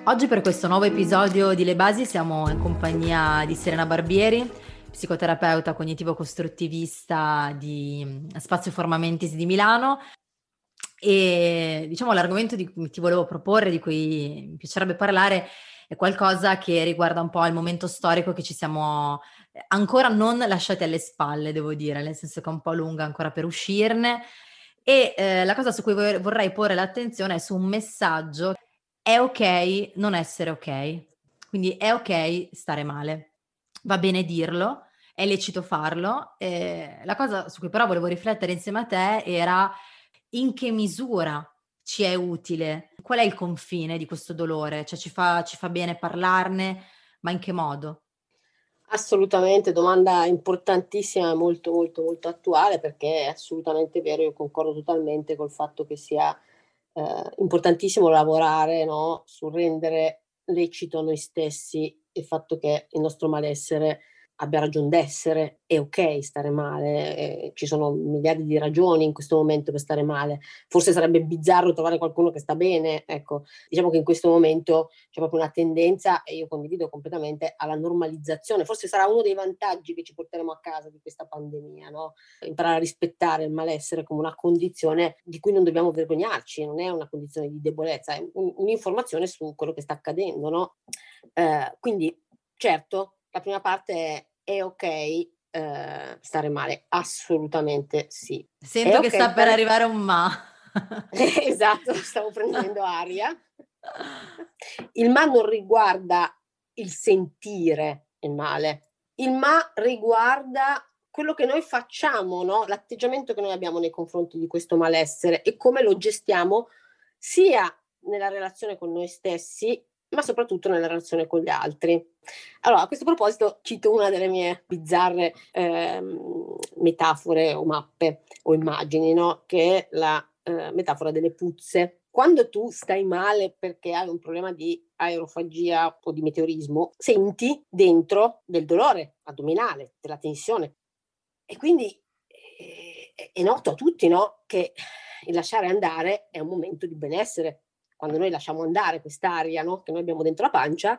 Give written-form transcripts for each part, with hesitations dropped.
Oggi per questo nuovo episodio di Le Basi siamo in compagnia di Serena Barbieri, psicoterapeuta cognitivo-costruttivista di Spazio Formamentis di Milano, e diciamo l'argomento di cui ti volevo proporre, di cui mi piacerebbe parlare, è qualcosa che riguarda un po' il momento storico che ci siamo ancora non lasciati alle spalle, devo dire, nel senso che è un po' lunga ancora per uscirne. E la cosa su cui vorrei porre l'attenzione è su un messaggio: è ok non essere ok, quindi è ok stare male, va bene dirlo, è lecito farlo. La cosa su cui però volevo riflettere insieme a te era: in che misura ci è utile? Qual è il confine di questo dolore? Cioè ci fa bene parlarne, ma in che modo? Assolutamente, domanda importantissima e molto, molto, molto attuale, perché è assolutamente vero, io concordo totalmente col fatto che sia importantissimo lavorare, no, sul rendere lecito a noi stessi il fatto che il nostro malessere abbia ragion d'essere, è ok stare male, ci sono miliardi di ragioni in questo momento per stare male. Forse sarebbe bizzarro trovare qualcuno che sta bene, ecco. Diciamo che in questo momento c'è proprio una tendenza, e io condivido completamente, alla normalizzazione. Forse sarà uno dei vantaggi che ci porteremo a casa di questa pandemia, no? Imparare a rispettare il malessere come una condizione di cui non dobbiamo vergognarci, non è una condizione di debolezza, è un'informazione su quello che sta accadendo, no? Quindi, certo, la prima parte è ok stare male, assolutamente sì. È Sento che ok sta per stare arrivare un ma. esatto, stavo prendendo aria. Il ma non riguarda il sentire il male, il ma riguarda quello che noi facciamo, no? L'atteggiamento che noi abbiamo nei confronti di questo malessere e come lo gestiamo sia nella relazione con noi stessi, ma soprattutto nella relazione con gli altri. Allora, a questo proposito cito una delle mie bizzarre metafore o mappe o immagini, no? Che è la metafora delle puzze. Quando tu stai male perché hai un problema di aerofagia o di meteorismo, senti dentro del dolore addominale, della tensione. E quindi è noto a tutti, no? Che il lasciare andare è un momento di benessere. Quando noi lasciamo andare quest'aria, no? Che noi abbiamo dentro la pancia,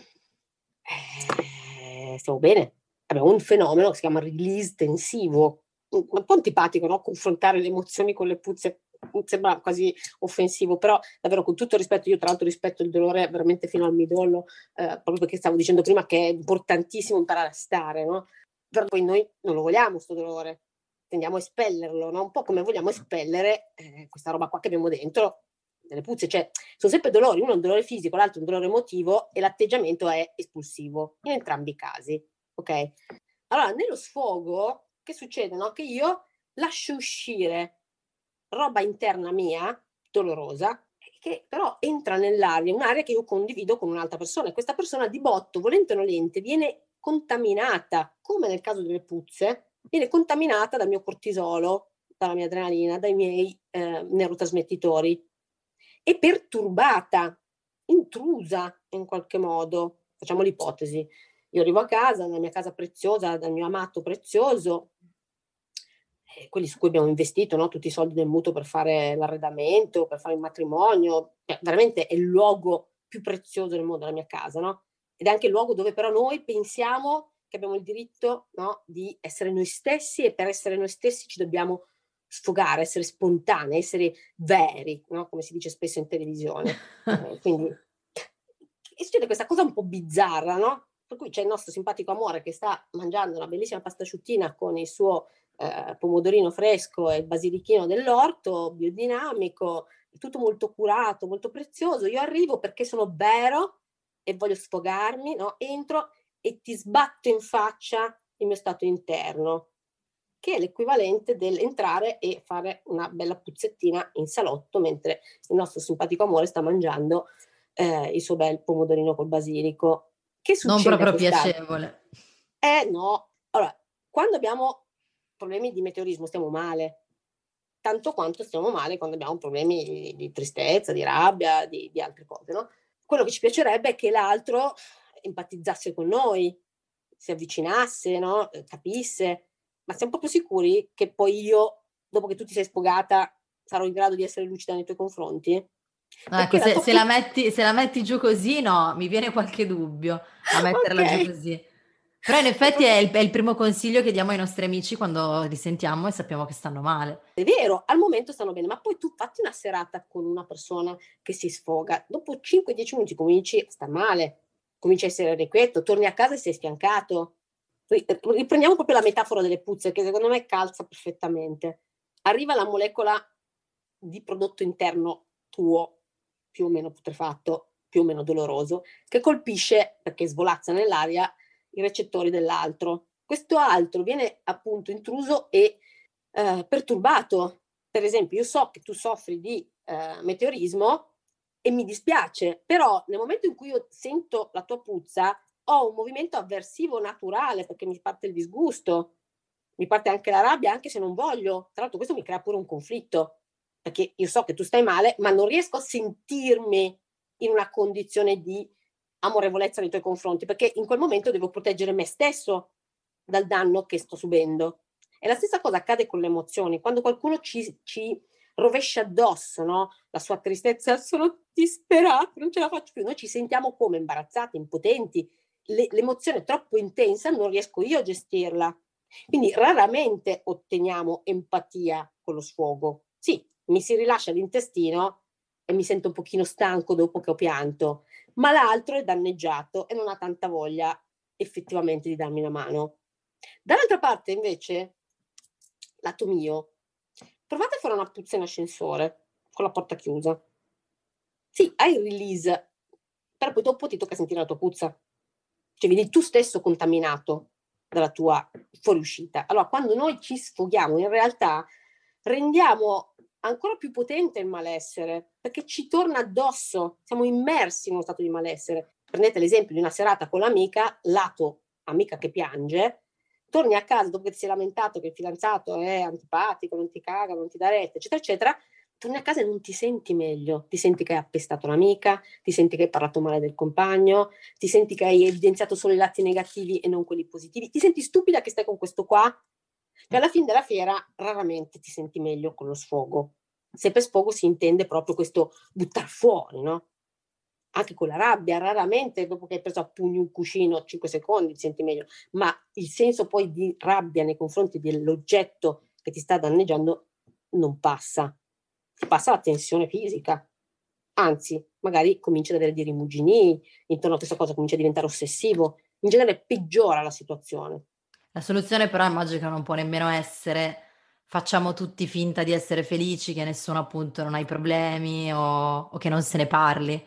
stiamo bene. Abbiamo un fenomeno che si chiama release tensivo, un po' antipatico, no? Confrontare le emozioni con le puzze sembra quasi offensivo, però davvero con tutto il rispetto, io tra l'altro rispetto il dolore veramente fino al midollo, proprio perché stavo dicendo prima che è importantissimo imparare a stare, no? Però poi noi non lo vogliamo sto dolore, tendiamo a espellerlo, no? Un po' come vogliamo espellere questa roba qua che abbiamo dentro, delle puzze, cioè sono sempre dolori, uno è un dolore fisico, l'altro è un dolore emotivo e l'atteggiamento è espulsivo, in entrambi i casi, ok? Allora, nello sfogo, che succede, no? Che io lascio uscire roba interna mia, dolorosa, che però entra nell'aria, un'aria che io condivido con un'altra persona, e questa persona di botto, volente o nolente, viene contaminata, come nel caso delle puzze, viene contaminata dal mio cortisolo, dalla mia adrenalina, dai miei neurotrasmettitori, e perturbata, intrusa in qualche modo. Facciamo l'ipotesi. Io arrivo a casa, nella mia casa preziosa, dal mio amato prezioso, quelli su cui abbiamo investito, no? Tutti i soldi del mutuo per fare l'arredamento, per fare il matrimonio, veramente è il luogo più prezioso del mondo, la mia casa, no? Ed è anche il luogo dove però noi pensiamo che abbiamo il diritto, no? Di essere noi stessi, e per essere noi stessi ci dobbiamo sfogare, essere spontanei, essere veri, no? Come si dice spesso in televisione. Quindi e succede questa cosa un po' bizzarra, no? Per cui c'è il nostro simpatico amore che sta mangiando una bellissima pasta asciuttina con il suo pomodorino fresco e il basilichino dell'orto, biodinamico, tutto molto curato, molto prezioso. Io arrivo perché sono vero e voglio sfogarmi, no? Entro e ti sbatto in faccia il mio stato interno, che è l'equivalente dell'entrare e fare una bella puzzettina in salotto mentre il nostro simpatico amore sta mangiando il suo bel pomodorino col basilico. Che Non succede a proprio quest'altro? piacevole. No. Allora, quando abbiamo problemi di meteorismo stiamo male, tanto quanto stiamo male quando abbiamo problemi di tristezza, di rabbia, di altre cose, no? Quello che ci piacerebbe è che l'altro empatizzasse con noi, si avvicinasse, no? Capisse, ma siamo proprio sicuri che poi io, dopo che tu ti sei sfogata, sarò in grado di essere lucida nei tuoi confronti? No, ecco, perché la tua puzza... se la metti giù così, no, mi viene qualche dubbio a Ok, metterla giù così. Però in effetti è il primo consiglio che diamo ai nostri amici quando li sentiamo e sappiamo che stanno male. è vero, al momento stanno bene, ma poi tu fatti una serata con una persona che si sfoga, dopo 5-10 minuti cominci a star male, cominci a essere irrequieto, torni a casa e sei sfiancato. Riprendiamo proprio la metafora delle puzze, che secondo me calza perfettamente. Arriva la molecola di prodotto interno tuo, più o meno putrefatto, più o meno doloroso, che colpisce, perché svolazza nell'aria, i recettori dell'altro. Questo altro viene appunto intruso e perturbato. Per esempio, io so che tu soffri di meteorismo e mi dispiace, però nel momento in cui io sento la tua puzza, ho un movimento avversivo naturale perché mi parte il disgusto, mi parte anche la rabbia, anche se non voglio. Tra l'altro, questo mi crea pure un conflitto perché io so che tu stai male, ma non riesco a sentirmi in una condizione di amorevolezza nei tuoi confronti perché in quel momento devo proteggere me stesso dal danno che sto subendo. E la stessa cosa accade con le emozioni. Quando qualcuno ci rovescia addosso, no? La sua tristezza, sono disperata, non ce la faccio più. Noi ci sentiamo come imbarazzati, impotenti. L'emozione è troppo intensa, non riesco io a gestirla. Quindi raramente otteniamo empatia con lo sfogo. Sì, mi si rilascia l'intestino e mi sento un pochino stanco dopo che ho pianto, ma l'altro è danneggiato e non ha tanta voglia effettivamente di darmi una mano. Dall'altra parte, invece, lato mio, provate a fare una puzza in ascensore con la porta chiusa. Sì, hai il release, però poi dopo ti tocca sentire la tua puzza. Cioè, vedi tu stesso contaminato dalla tua fuoriuscita. Allora, quando noi ci sfoghiamo, in realtà rendiamo ancora più potente il malessere, perché ci torna addosso, siamo immersi in uno stato di malessere. Prendete l'esempio di una serata con l'amica, lato amica che piange, torni a casa dopo che ti sei lamentato che il fidanzato è antipatico, non ti caga, non ti dà retta, eccetera, eccetera, torni a casa e non ti senti meglio, ti senti che hai appestato l'amica, ti senti che hai parlato male del compagno, ti senti che hai evidenziato solo i lati negativi e non quelli positivi, ti senti stupida che stai con questo qua, che alla fine della fiera raramente ti senti meglio con lo sfogo. Se per sfogo si intende proprio questo buttar fuori, no? Anche con la rabbia, raramente dopo che hai preso a pugni un cuscino 5 secondi ti senti meglio, ma il senso poi di rabbia nei confronti dell'oggetto che ti sta danneggiando non passa, ti passa la tensione fisica, anzi magari cominci ad avere dei rimuginii intorno a questa cosa, comincia a diventare ossessivo, in genere peggiora la situazione. La soluzione però immagino che non può nemmeno essere facciamo tutti finta di essere felici, che nessuno appunto non ha i problemi o che non se ne parli.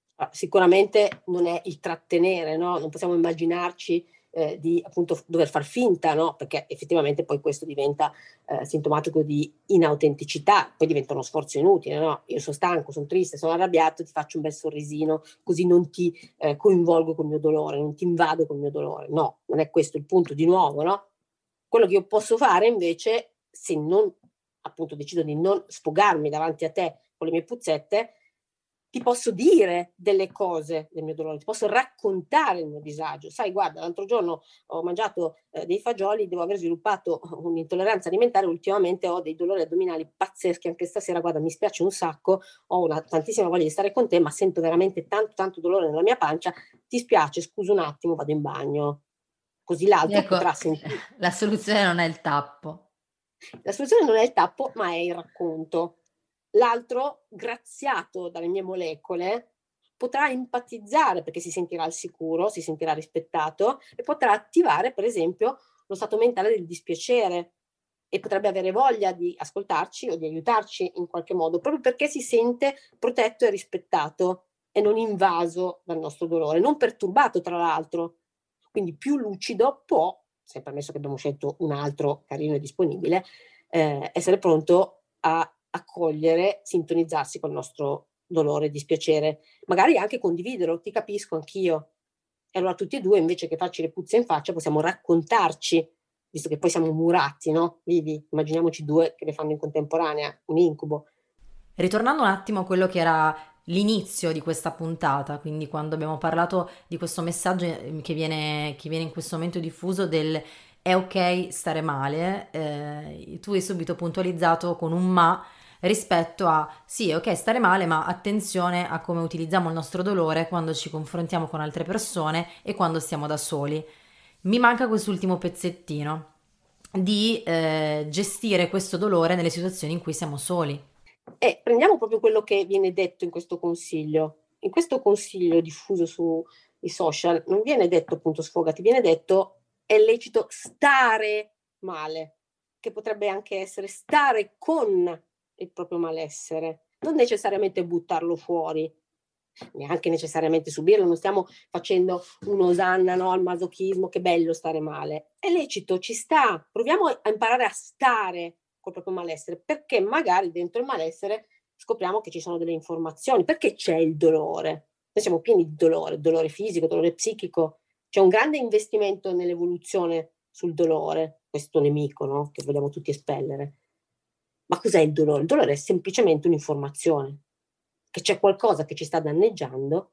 Sicuramente non è il trattenere, no? Non possiamo immaginarci di appunto dover far finta, no? Perché effettivamente poi questo diventa sintomatico di inautenticità, poi diventa uno sforzo inutile, no? Io sono stanco, sono triste, sono arrabbiato, ti faccio un bel sorrisino, così non ti coinvolgo col mio dolore, non ti invado col mio dolore. No, non è questo il punto di nuovo, no? Quello che io posso fare invece, se non appunto decido di non sfogarmi davanti a te con le mie puzzette, ti posso dire delle cose del mio dolore, ti posso raccontare il mio disagio. Sai, guarda, l'altro giorno ho mangiato dei fagioli, devo aver sviluppato un'intolleranza alimentare, ultimamente ho dei dolori addominali pazzeschi, anche stasera, guarda, mi spiace un sacco, ho tantissima voglia di stare con te, ma sento veramente tanto dolore nella mia pancia, ti spiace, scusa un attimo, vado in bagno. Così l'altro Ecco, potrà sentire. la soluzione non è il tappo. La soluzione non è il tappo, ma è il racconto. L'altro, graziato dalle mie molecole, potrà empatizzare perché si sentirà al sicuro, si sentirà rispettato e potrà attivare, per esempio, lo stato mentale del dispiacere e potrebbe avere voglia di ascoltarci o di aiutarci in qualche modo, proprio perché si sente protetto e rispettato e non invaso dal nostro dolore, non perturbato tra l'altro. Quindi più lucido può, se permesso che abbiamo scelto un altro carino e disponibile, essere pronto a accogliere, sintonizzarsi col nostro dolore e dispiacere, magari anche condividerlo, ti capisco anch'io. E allora tutti e due, invece che farci le puzze in faccia, possiamo raccontarci, visto che poi siamo murati, no? Vivi, immaginiamoci due che le fanno in contemporanea, un incubo. Ritornando un attimo a quello che era l'inizio di questa puntata, quindi quando abbiamo parlato di questo messaggio che viene in questo momento diffuso del è ok stare male, tu hai subito puntualizzato con un ma rispetto a sì, ok, stare male, ma attenzione a come utilizziamo il nostro dolore quando ci confrontiamo con altre persone e quando stiamo da soli. Mi manca quest'ultimo pezzettino di gestire questo dolore nelle situazioni in cui siamo soli. E prendiamo proprio quello che viene detto in questo consiglio. In questo consiglio diffuso sui social non viene detto appunto sfogati, viene detto è lecito stare male, che potrebbe anche essere stare con il proprio malessere, non necessariamente buttarlo fuori, neanche necessariamente subirlo, non stiamo facendo un'osanna, no, al masochismo, che bello stare male. È lecito, ci sta, proviamo a imparare a stare col proprio malessere, perché magari dentro il malessere scopriamo che ci sono delle informazioni, perché c'è il dolore. Noi siamo pieni di dolore fisico, dolore psichico, c'è un grande investimento nell'evoluzione sul dolore, questo nemico, no, che vogliamo tutti espellere. Ma cos'è il dolore? Il dolore è semplicemente un'informazione, che c'è qualcosa che ci sta danneggiando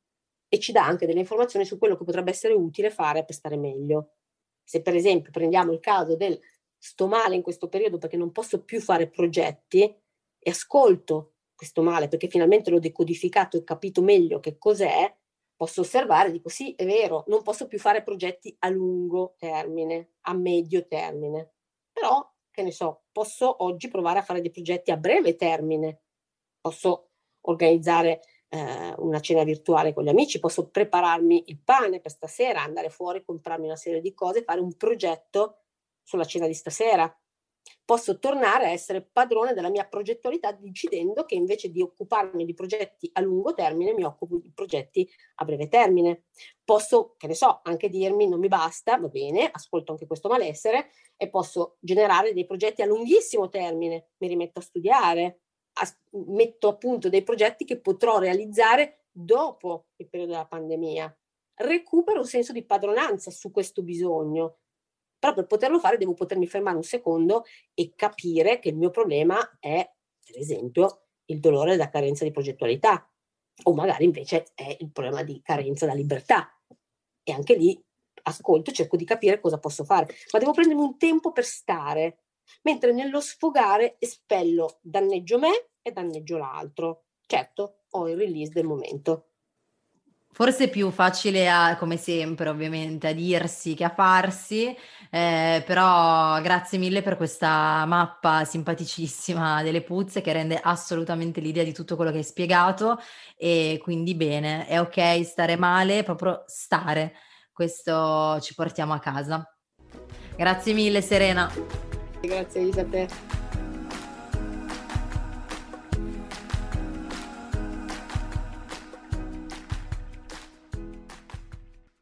e ci dà anche delle informazioni su quello che potrebbe essere utile fare per stare meglio. Se per esempio prendiamo il caso del sto male in questo periodo perché non posso più fare progetti e ascolto questo male perché finalmente l'ho decodificato e capito meglio che cos'è, posso osservare, dico sì, è vero, non posso più fare progetti a lungo termine, a medio termine, però che ne so, posso oggi provare a fare dei progetti a breve termine, posso organizzare una cena virtuale con gli amici, posso prepararmi il pane per stasera, andare fuori, comprarmi una serie di cose, fare un progetto sulla cena di stasera. Posso tornare a essere padrone della mia progettualità decidendo che invece di occuparmi di progetti a lungo termine mi occupo di progetti a breve termine. Posso, che ne so, anche dirmi non mi basta, va bene, ascolto anche questo malessere e posso generare dei progetti a lunghissimo termine, mi rimetto a studiare, metto a punto dei progetti che potrò realizzare dopo il periodo della pandemia. Recupero un senso di padronanza su questo bisogno. Però per poterlo fare devo potermi fermare un secondo e capire che il mio problema è, per esempio, il dolore da carenza di progettualità, o magari invece è il problema di carenza da libertà. E anche lì ascolto, cerco di capire cosa posso fare, ma devo prendermi un tempo per stare, mentre nello sfogare espello, danneggio me e danneggio l'altro. Certo, ho il release del momento. Forse è più facile come sempre ovviamente, a dirsi che a farsi, però grazie mille per questa mappa simpaticissima delle puzze che rende assolutamente l'idea di tutto quello che hai spiegato e quindi bene, è ok stare male, proprio stare, questo ci portiamo a casa. Grazie mille Serena. Grazie Isa a te.